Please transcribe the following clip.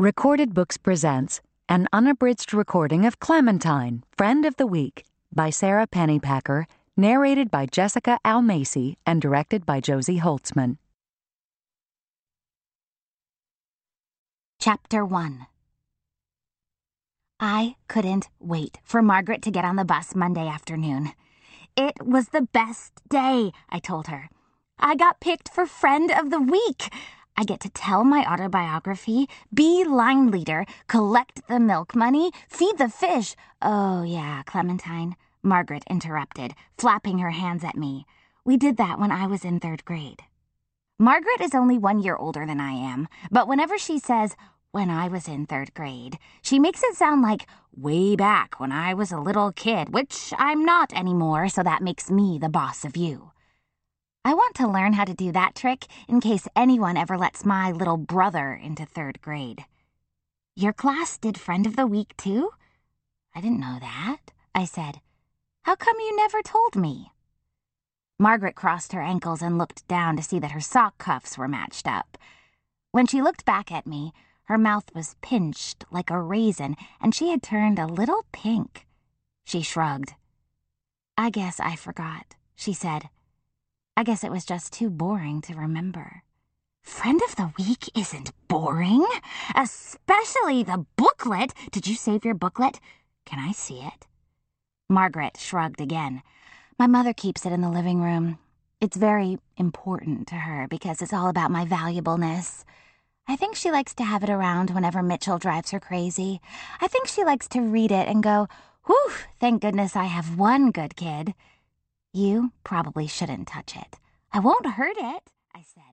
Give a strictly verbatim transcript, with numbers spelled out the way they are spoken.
Recorded Books presents an unabridged recording of Clementine, Friend of the Week, by Sarah Pennypacker, narrated by Jessica Almacy and directed by Josie Holtzman. Chapter one. I couldn't wait for Margaret to get on the bus Monday afternoon. It was the best day, I told her. I got picked for Friend of the Week. I get to tell my autobiography, be line leader, collect the milk money, feed the fish. Oh, yeah, Clementine, Margaret interrupted, flapping her hands at me. We did that when I was in third grade. Margaret is only one year older than I am, but whenever she says, when I was in third grade, she makes it sound like way back when I was a little kid, which I'm not anymore, so that makes me the boss of you. I want to learn how to do that trick in case anyone ever lets my little brother into third grade. Your class did Friend of the Week, too? I didn't know that, I said. How come you never told me? Margaret crossed her ankles and looked down to see that her sock cuffs were matched up. When she looked back at me, her mouth was pinched like a raisin, and she had turned a little pink. She shrugged. I guess I forgot, she said. I guess it was just too boring to remember. Friend of the Week isn't boring, especially the booklet. Did you save your booklet? Can I see it? Margaret shrugged again. My mother keeps it in the living room. It's very important to her because it's all about my valuableness. I think she likes to have it around whenever Mitchell drives her crazy. I think she likes to read it and go, whew, thank goodness I have one good kid. You probably shouldn't touch it. I won't hurt it, I said.